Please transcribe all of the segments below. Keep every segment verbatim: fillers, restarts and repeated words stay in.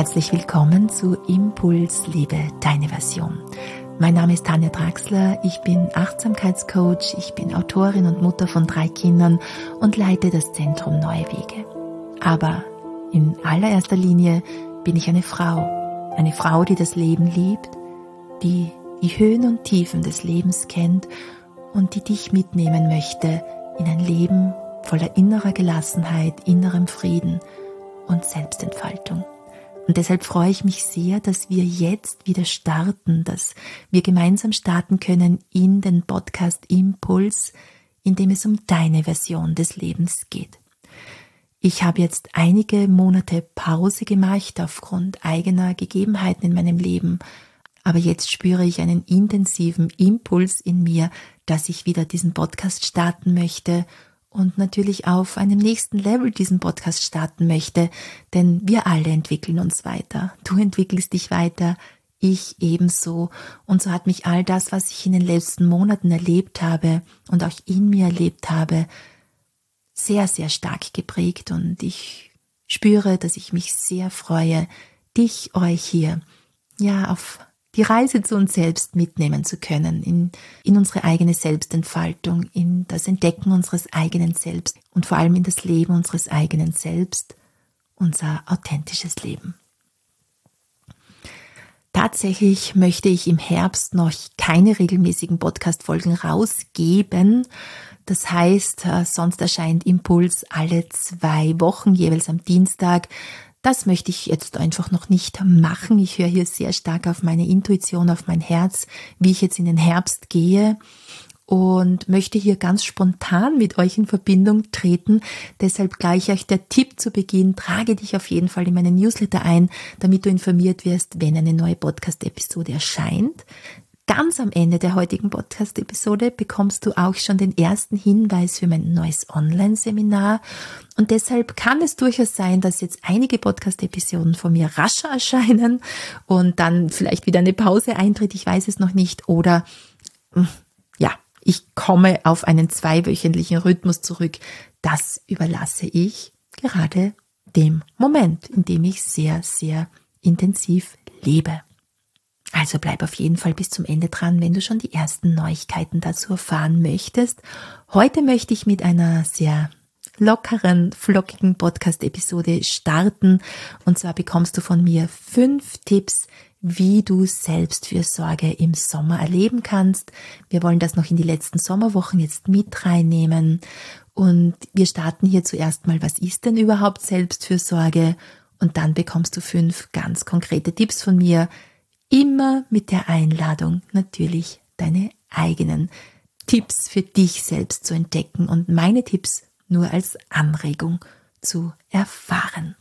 Herzlich willkommen zu Impuls, lebe deine Version. Mein Name ist Tanja Draxler, ich bin Achtsamkeitscoach, ich bin Autorin und Mutter von drei Kindern und leite das Zentrum Neue Wege. Aber in allererster Linie bin ich eine Frau, eine Frau, die das Leben liebt, die die Höhen und Tiefen des Lebens kennt und die dich mitnehmen möchte in ein Leben voller innerer Gelassenheit, innerem Frieden und Selbstentfaltung. Und deshalb freue ich mich sehr, dass wir jetzt wieder starten, dass wir gemeinsam starten können in den Podcast Impuls, in dem es um deine Version des Lebens geht. Ich habe jetzt einige Monate Pause gemacht aufgrund eigener Gegebenheiten in meinem Leben, aber jetzt spüre ich einen intensiven Impuls in mir, dass ich wieder diesen Podcast starten möchte und natürlich auf einem nächsten Level diesen Podcast starten möchte, denn wir alle entwickeln uns weiter. Du entwickelst dich weiter, ich ebenso. Und so hat mich all das, was ich in den letzten Monaten erlebt habe und auch in mir erlebt habe, sehr, sehr stark geprägt. Und ich spüre, dass ich mich sehr freue, dich, euch hier, ja, auf die Reise zu uns selbst mitnehmen zu können, in, in unsere eigene Selbstentfaltung, in das Entdecken unseres eigenen Selbst und vor allem in das Leben unseres eigenen Selbst, unser authentisches Leben. Tatsächlich möchte ich im Herbst noch keine regelmäßigen Podcast-Folgen rausgeben. Das heißt, sonst erscheint Impuls alle zwei Wochen, jeweils am Dienstag. Das möchte ich jetzt einfach noch nicht machen. Ich höre hier sehr stark auf meine Intuition, auf mein Herz, wie ich jetzt in den Herbst gehe und möchte hier ganz spontan mit euch in Verbindung treten. Deshalb gleich euch der Tipp zu Beginn, trage dich auf jeden Fall in meinen Newsletter ein, damit du informiert wirst, wenn eine neue Podcast-Episode erscheint. Ganz am Ende der heutigen Podcast-Episode bekommst du auch schon den ersten Hinweis für mein neues Online-Seminar. Und deshalb kann es durchaus sein, dass jetzt einige Podcast-Episoden von mir rascher erscheinen und dann vielleicht wieder eine Pause eintritt. Ich weiß es noch nicht. Oder ja, ich komme auf einen zweiwöchentlichen Rhythmus zurück. Das überlasse ich gerade dem Moment, in dem ich sehr, sehr intensiv lebe. Also bleib auf jeden Fall bis zum Ende dran, wenn du schon die ersten Neuigkeiten dazu erfahren möchtest. Heute möchte ich mit einer sehr lockeren, flockigen Podcast-Episode starten. Und zwar bekommst du von mir fünf Tipps, wie du Selbstfürsorge im Sommer erleben kannst. Wir wollen das noch in die letzten Sommerwochen jetzt mit reinnehmen. Und wir starten hier zuerst mal, was ist denn überhaupt Selbstfürsorge? Und dann bekommst du fünf ganz konkrete Tipps von mir, immer mit der Einladung, natürlich deine eigenen Tipps für dich selbst zu entdecken und meine Tipps nur als Anregung zu erfahren.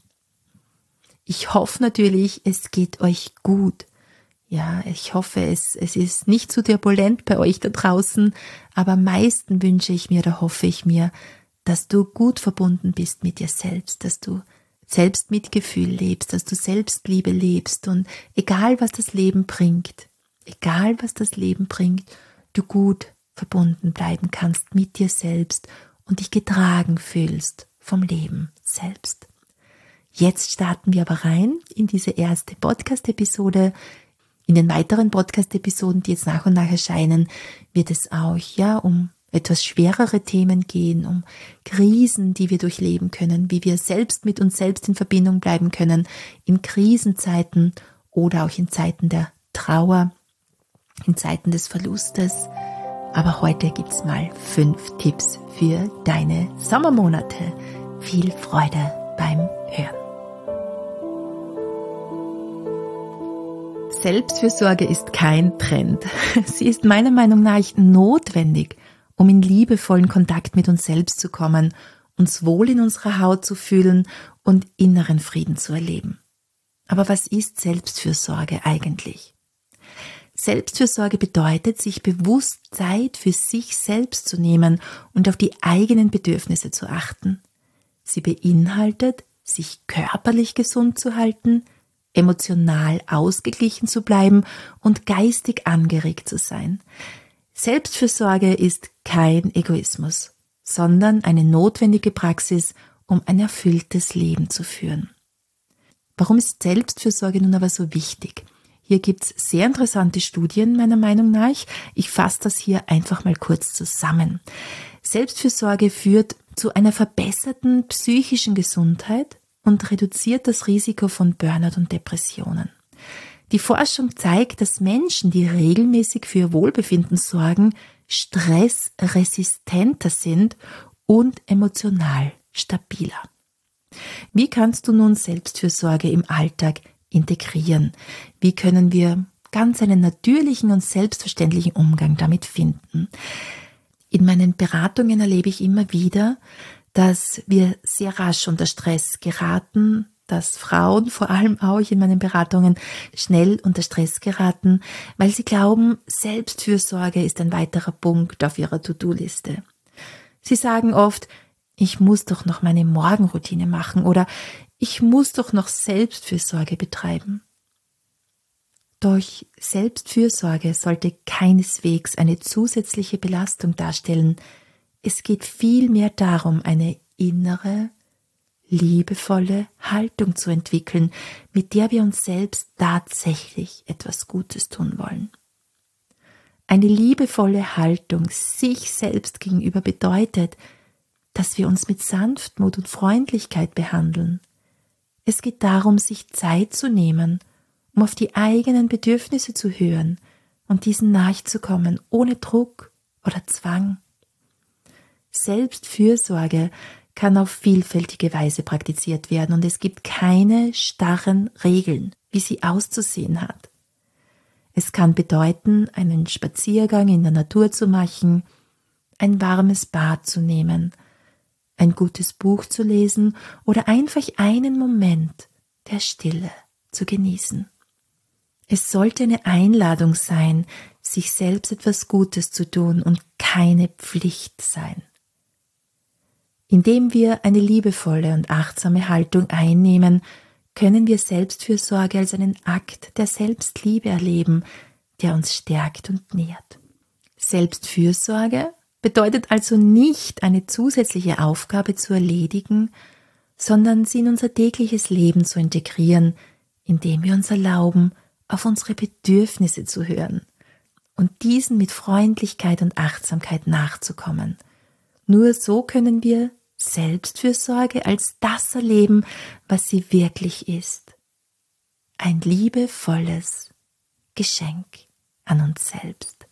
Ich hoffe natürlich, es geht euch gut. Ja, ich hoffe, es, es ist nicht zu turbulent bei euch da draußen, aber am meisten wünsche ich mir oder hoffe ich mir, dass du gut verbunden bist mit dir selbst, dass du Selbstmitgefühl lebst, dass du Selbstliebe lebst und egal was das Leben bringt, egal was das Leben bringt, du gut verbunden bleiben kannst mit dir selbst und dich getragen fühlst vom Leben selbst. Jetzt starten wir aber rein in diese erste Podcast-Episode. In den weiteren Podcast-Episoden, die jetzt nach und nach erscheinen, wird es auch ja um etwas schwerere Themen gehen, um Krisen, die wir durchleben können, wie wir selbst mit uns selbst in Verbindung bleiben können, in Krisenzeiten oder auch in Zeiten der Trauer, in Zeiten des Verlustes. Aber heute gibt's mal fünf Tipps für deine Sommermonate. Viel Freude beim Hören. Selbstfürsorge ist kein Trend. Sie ist meiner Meinung nach notwendig, um in liebevollen Kontakt mit uns selbst zu kommen, uns wohl in unserer Haut zu fühlen und inneren Frieden zu erleben. Aber was ist Selbstfürsorge eigentlich? Selbstfürsorge bedeutet, sich bewusst Zeit für sich selbst zu nehmen und auf die eigenen Bedürfnisse zu achten. Sie beinhaltet, sich körperlich gesund zu halten, emotional ausgeglichen zu bleiben und geistig angeregt zu sein. Selbstfürsorge ist kein Egoismus, sondern eine notwendige Praxis, um ein erfülltes Leben zu führen. Warum ist Selbstfürsorge nun aber so wichtig? Hier gibt's sehr interessante Studien meiner Meinung nach. Ich fasse das hier einfach mal kurz zusammen. Selbstfürsorge führt zu einer verbesserten psychischen Gesundheit und reduziert das Risiko von Burnout und Depressionen. Die Forschung zeigt, dass Menschen, die regelmäßig für ihr Wohlbefinden sorgen, stressresistenter sind und emotional stabiler. Wie kannst du nun Selbstfürsorge im Alltag integrieren? Wie können wir ganz einen natürlichen und selbstverständlichen Umgang damit finden? In meinen Beratungen erlebe ich immer wieder, dass wir sehr rasch unter Stress geraten, dass Frauen vor allem auch in meinen Beratungen schnell unter Stress geraten, weil sie glauben, Selbstfürsorge ist ein weiterer Punkt auf ihrer To-Do-Liste. Sie sagen oft, ich muss doch noch meine Morgenroutine machen oder ich muss doch noch Selbstfürsorge betreiben. Doch Selbstfürsorge sollte keineswegs eine zusätzliche Belastung darstellen. Es geht vielmehr darum, eine innere, liebevolle Haltung zu entwickeln, mit der wir uns selbst tatsächlich etwas Gutes tun wollen. Eine liebevolle Haltung sich selbst gegenüber bedeutet, dass wir uns mit Sanftmut und Freundlichkeit behandeln. Es geht darum, sich Zeit zu nehmen, um auf die eigenen Bedürfnisse zu hören und diesen nachzukommen, ohne Druck oder Zwang. Selbstfürsorge kann auf vielfältige Weise praktiziert werden und es gibt keine starren Regeln, wie sie auszusehen hat. Es kann bedeuten, einen Spaziergang in der Natur zu machen, ein warmes Bad zu nehmen, ein gutes Buch zu lesen oder einfach einen Moment der Stille zu genießen. Es sollte eine Einladung sein, sich selbst etwas Gutes zu tun und keine Pflicht sein. Indem wir eine liebevolle und achtsame Haltung einnehmen, können wir Selbstfürsorge als einen Akt der Selbstliebe erleben, der uns stärkt und nährt. Selbstfürsorge bedeutet also nicht, eine zusätzliche Aufgabe zu erledigen, sondern sie in unser tägliches Leben zu integrieren, indem wir uns erlauben, auf unsere Bedürfnisse zu hören und diesen mit Freundlichkeit und Achtsamkeit nachzukommen. Nur so können wir Selbstfürsorge als das erleben, was sie wirklich ist. Ein liebevolles Geschenk an uns selbst.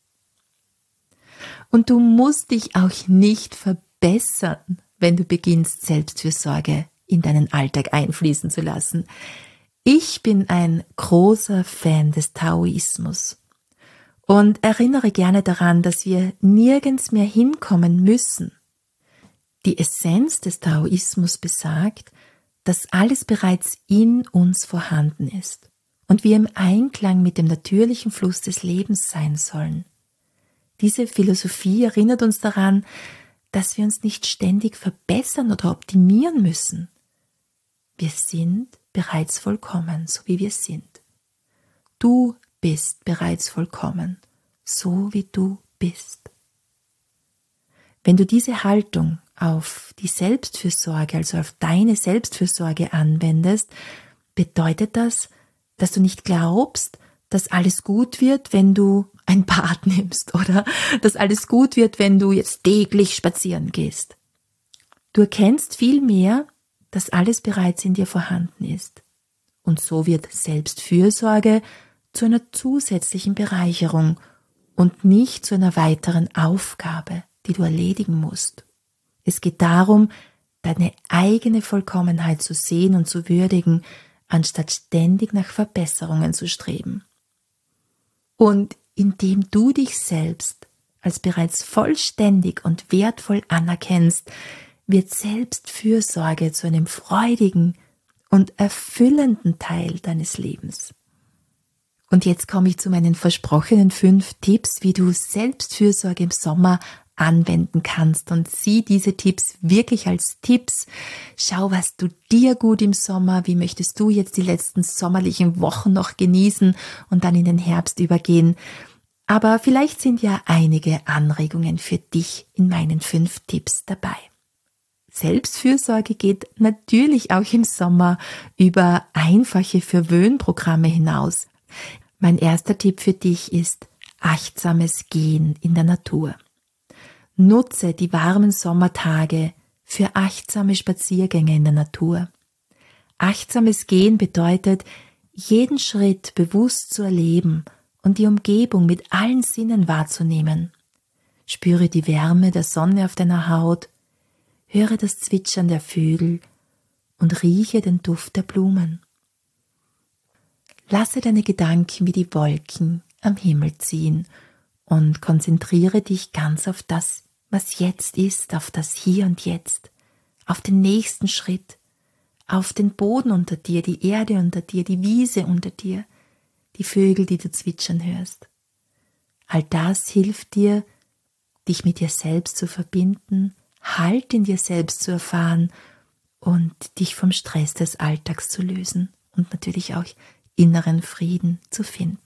Und du musst dich auch nicht verbessern, wenn du beginnst, Selbstfürsorge in deinen Alltag einfließen zu lassen. Ich bin ein großer Fan des Taoismus und erinnere gerne daran, dass wir nirgends mehr hinkommen müssen. Die Essenz des Taoismus besagt, dass alles bereits in uns vorhanden ist und wir im Einklang mit dem natürlichen Fluss des Lebens sein sollen. Diese Philosophie erinnert uns daran, dass wir uns nicht ständig verbessern oder optimieren müssen. Wir sind bereits vollkommen, so wie wir sind. Du bist bereits vollkommen, so wie du bist. Wenn du diese Haltung auf die Selbstfürsorge, also auf deine Selbstfürsorge anwendest, bedeutet das, dass du nicht glaubst, dass alles gut wird, wenn du ein Bad nimmst oder dass alles gut wird, wenn du jetzt täglich spazieren gehst. Du erkennst vielmehr, dass alles bereits in dir vorhanden ist. Und so wird Selbstfürsorge zu einer zusätzlichen Bereicherung und nicht zu einer weiteren Aufgabe, die du erledigen musst. Es geht darum, deine eigene Vollkommenheit zu sehen und zu würdigen, anstatt ständig nach Verbesserungen zu streben. Und indem du dich selbst als bereits vollständig und wertvoll anerkennst, wird Selbstfürsorge zu einem freudigen und erfüllenden Teil deines Lebens. Und jetzt komme ich zu meinen versprochenen fünf Tipps, wie du Selbstfürsorge im Sommer anwenden kannst, und sieh diese Tipps wirklich als Tipps. Schau, was du dir gut im Sommer, wie möchtest du jetzt die letzten sommerlichen Wochen noch genießen und dann in den Herbst übergehen. Aber vielleicht sind ja einige Anregungen für dich in meinen fünf Tipps dabei. Selbstfürsorge geht natürlich auch im Sommer über einfache Verwöhnprogramme hinaus. Mein erster Tipp für dich ist achtsames Gehen in der Natur. Nutze die warmen Sommertage für achtsame Spaziergänge in der Natur. Achtsames Gehen bedeutet, jeden Schritt bewusst zu erleben und die Umgebung mit allen Sinnen wahrzunehmen. Spüre die Wärme der Sonne auf deiner Haut, höre das Zwitschern der Vögel und rieche den Duft der Blumen. Lasse deine Gedanken wie die Wolken am Himmel ziehen und konzentriere dich ganz auf das, was jetzt ist, auf das Hier und Jetzt, auf den nächsten Schritt, auf den Boden unter dir, die Erde unter dir, die Wiese unter dir, die Vögel, die du zwitschern hörst. All das hilft dir, dich mit dir selbst zu verbinden, Halt in dir selbst zu erfahren und dich vom Stress des Alltags zu lösen und natürlich auch inneren Frieden zu finden.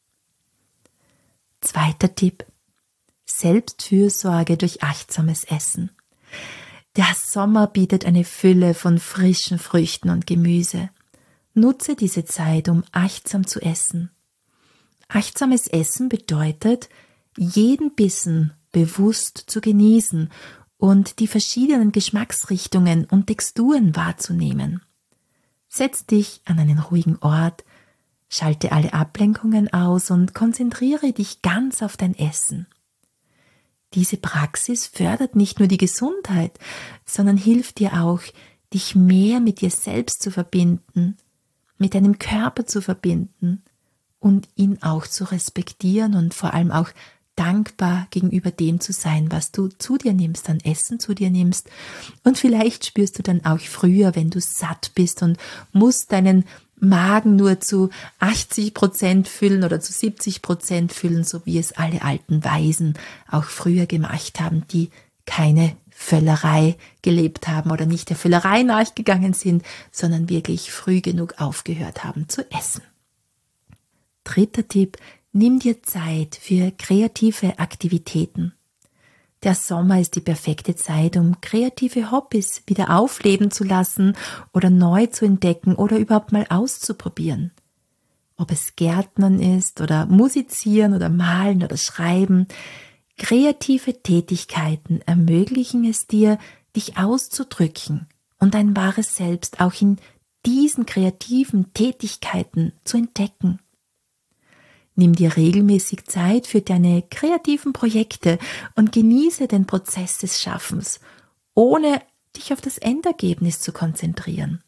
Zweiter Tipp: Selbstfürsorge durch achtsames Essen. Der Sommer bietet eine Fülle von frischen Früchten und Gemüse. Nutze diese Zeit, um achtsam zu essen. Achtsames Essen bedeutet, jeden Bissen bewusst zu genießen und die verschiedenen Geschmacksrichtungen und Texturen wahrzunehmen. Setz dich an einen ruhigen Ort, schalte alle Ablenkungen aus und konzentriere dich ganz auf dein Essen. Diese Praxis fördert nicht nur die Gesundheit, sondern hilft dir auch, dich mehr mit dir selbst zu verbinden, mit deinem Körper zu verbinden und ihn auch zu respektieren und vor allem auch dankbar gegenüber dem zu sein, was du zu dir nimmst, an Essen zu dir nimmst. Und vielleicht spürst du dann auch früher, wenn du satt bist und musst deinen Magen nur zu achtzig Prozent füllen oder zu siebzig Prozent füllen, so wie es alle alten Weisen auch früher gemacht haben, die keine Völlerei gelebt haben oder nicht der Völlerei nachgegangen sind, sondern wirklich früh genug aufgehört haben zu essen. Dritter Tipp: Nimm dir Zeit für kreative Aktivitäten. Der Sommer ist die perfekte Zeit, um kreative Hobbys wieder aufleben zu lassen oder neu zu entdecken oder überhaupt mal auszuprobieren. Ob es Gärtnern ist oder Musizieren oder Malen oder Schreiben, kreative Tätigkeiten ermöglichen es dir, dich auszudrücken und dein wahres Selbst auch in diesen kreativen Tätigkeiten zu entdecken. Nimm dir regelmäßig Zeit für deine kreativen Projekte und genieße den Prozess des Schaffens, ohne dich auf das Endergebnis zu konzentrieren.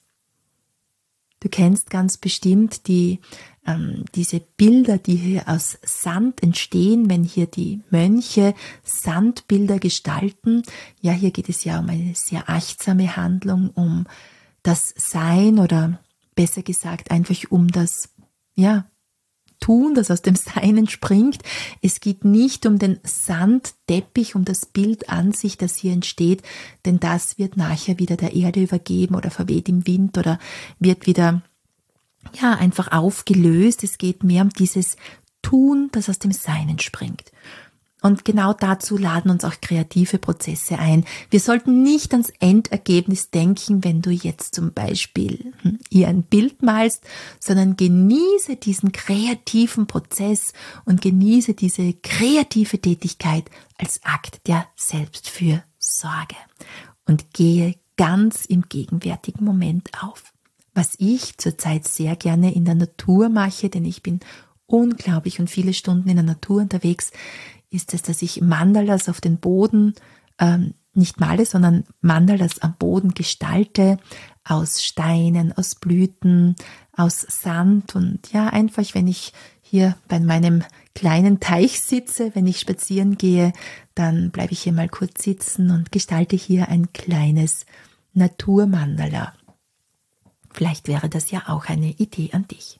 Du kennst ganz bestimmt die, ähm, diese Bilder, die hier aus Sand entstehen, wenn hier die Mönche Sandbilder gestalten. Ja, hier geht es ja um eine sehr achtsame Handlung, um das Sein oder besser gesagt einfach um das, ja, Tun, das aus dem Sein entspringt. Es geht nicht um den Sandteppich, um das Bild an sich, das hier entsteht, denn das wird nachher wieder der Erde übergeben oder verweht im Wind oder wird wieder, ja, einfach aufgelöst. Es geht mehr um dieses Tun, das aus dem Sein entspringt. Und genau dazu laden uns auch kreative Prozesse ein. Wir sollten nicht ans Endergebnis denken, wenn du jetzt zum Beispiel hier ein Bild malst, sondern genieße diesen kreativen Prozess und genieße diese kreative Tätigkeit als Akt der Selbstfürsorge und gehe ganz im gegenwärtigen Moment auf. Was ich zurzeit sehr gerne in der Natur mache, denn ich bin unglaublich und viele Stunden in der Natur unterwegs, ist es, dass ich Mandalas auf den Boden, ähm, nicht male, sondern Mandalas am Boden gestalte, aus Steinen, aus Blüten, aus Sand und ja, einfach, wenn ich hier bei meinem kleinen Teich sitze, wenn ich spazieren gehe, dann bleibe ich hier mal kurz sitzen und gestalte hier ein kleines Naturmandala. Vielleicht wäre das ja auch eine Idee an dich.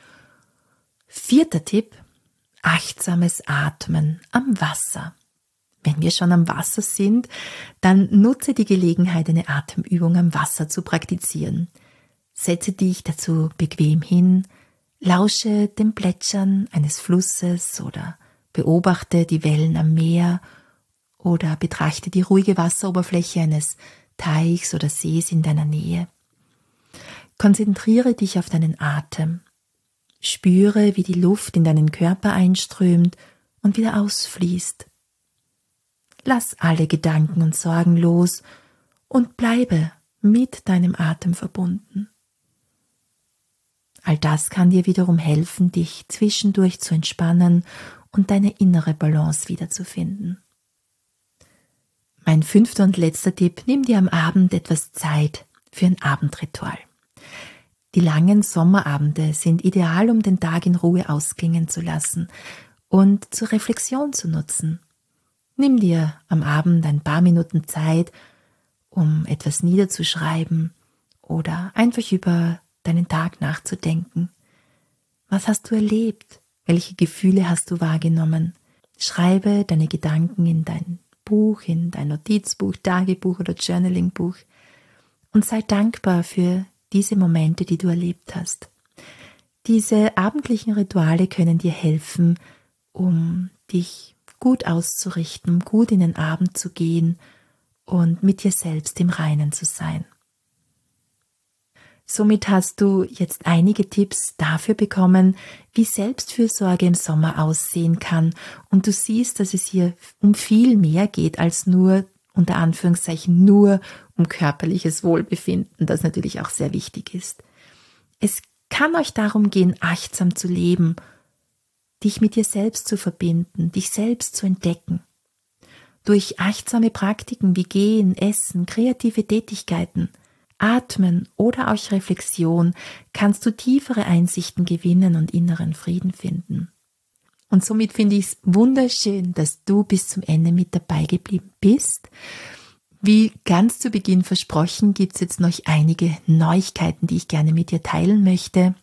Vierter Tipp: achtsames Atmen am Wasser. Wenn wir schon am Wasser sind, dann nutze die Gelegenheit, eine Atemübung am Wasser zu praktizieren. Setze dich dazu bequem hin, lausche dem Plätschern eines Flusses oder beobachte die Wellen am Meer oder betrachte die ruhige Wasseroberfläche eines Teichs oder Sees in deiner Nähe. Konzentriere dich auf deinen Atem. Spüre, wie die Luft in deinen Körper einströmt und wieder ausfließt. Lass alle Gedanken und Sorgen los und bleibe mit deinem Atem verbunden. All das kann dir wiederum helfen, dich zwischendurch zu entspannen und deine innere Balance wiederzufinden. Mein fünfter und letzter Tipp: Nimm dir am Abend etwas Zeit für ein Abendritual. Die langen Sommerabende sind ideal, um den Tag in Ruhe ausklingen zu lassen und zur Reflexion zu nutzen. Nimm dir am Abend ein paar Minuten Zeit, um etwas niederzuschreiben oder einfach über deinen Tag nachzudenken. Was hast du erlebt? Welche Gefühle hast du wahrgenommen? Schreibe deine Gedanken in dein Buch, in dein Notizbuch, Tagebuch oder Journalingbuch und sei dankbar für diese Momente, die du erlebt hast. Diese abendlichen Rituale können dir helfen, um dich gut auszurichten, gut in den Abend zu gehen und mit dir selbst im Reinen zu sein. Somit hast du jetzt einige Tipps dafür bekommen, wie Selbstfürsorge im Sommer aussehen kann, und du siehst, dass es hier um viel mehr geht als nur, unter Anführungszeichen, nur um körperliches Wohlbefinden, das natürlich auch sehr wichtig ist. Es kann euch darum gehen, achtsam zu leben, dich mit dir selbst zu verbinden, dich selbst zu entdecken. Durch achtsame Praktiken wie Gehen, Essen, kreative Tätigkeiten, Atmen oder auch Reflexion kannst du tiefere Einsichten gewinnen und inneren Frieden finden. Und somit finde ich es wunderschön, dass du bis zum Ende mit dabei geblieben bist. Wie ganz zu Beginn versprochen, gibt es jetzt noch einige Neuigkeiten, die ich gerne mit dir teilen möchte.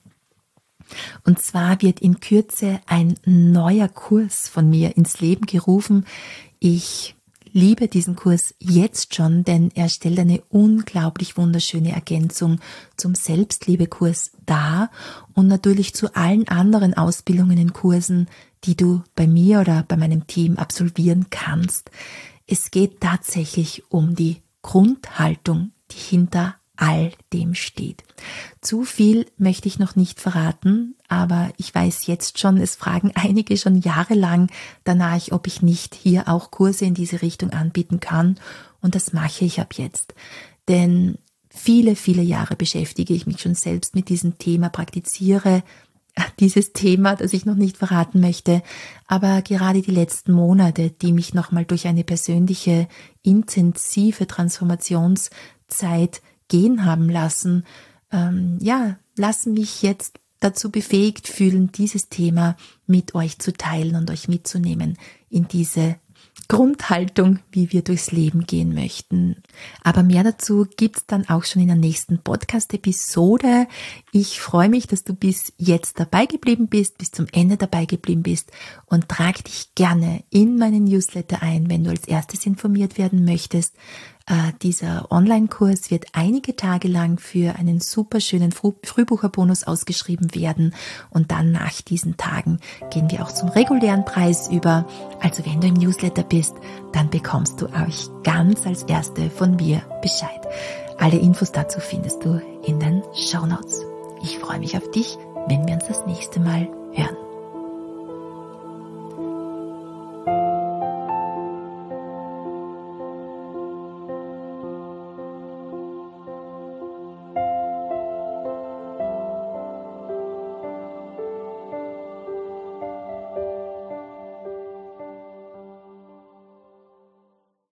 Und zwar wird in Kürze ein neuer Kurs von mir ins Leben gerufen. Ich liebe diesen Kurs jetzt schon, denn er stellt eine unglaublich wunderschöne Ergänzung zum Selbstliebekurs dar und natürlich zu allen anderen Ausbildungen in Kursen, die du bei mir oder bei meinem Team absolvieren kannst. Es geht tatsächlich um die Grundhaltung, die hinter all dem steht. Zu viel möchte ich noch nicht verraten, aber ich weiß jetzt schon, es fragen einige schon jahrelang danach, ob ich nicht hier auch Kurse in diese Richtung anbieten kann, und das mache ich ab jetzt. Denn viele, viele Jahre beschäftige ich mich schon selbst mit diesem Thema, praktiziere dieses Thema, das ich noch nicht verraten möchte, aber gerade die letzten Monate, die mich nochmal durch eine persönliche, intensive Transformationszeit gehen haben lassen, ähm, ja, lassen mich jetzt dazu befähigt fühlen, dieses Thema mit euch zu teilen und euch mitzunehmen in diese Grundhaltung, wie wir durchs Leben gehen möchten. Aber mehr dazu gibt's dann auch schon in der nächsten Podcast-Episode. Ich freue mich, dass du bis jetzt dabei geblieben bist, bis zum Ende dabei geblieben bist, und trag dich gerne in meinen Newsletter ein, wenn du als erstes informiert werden möchtest. Äh, dieser Online-Kurs wird einige Tage lang für einen super schönen Früh- Frühbucherbonus ausgeschrieben werden, und dann nach diesen Tagen gehen wir auch zum regulären Preis über. Also wenn du im Newsletter bist, dann bekommst du auch ganz als Erste von mir Bescheid. Alle Infos dazu findest du in den Shownotes. Ich freue mich auf dich, wenn wir uns das nächste Mal hören.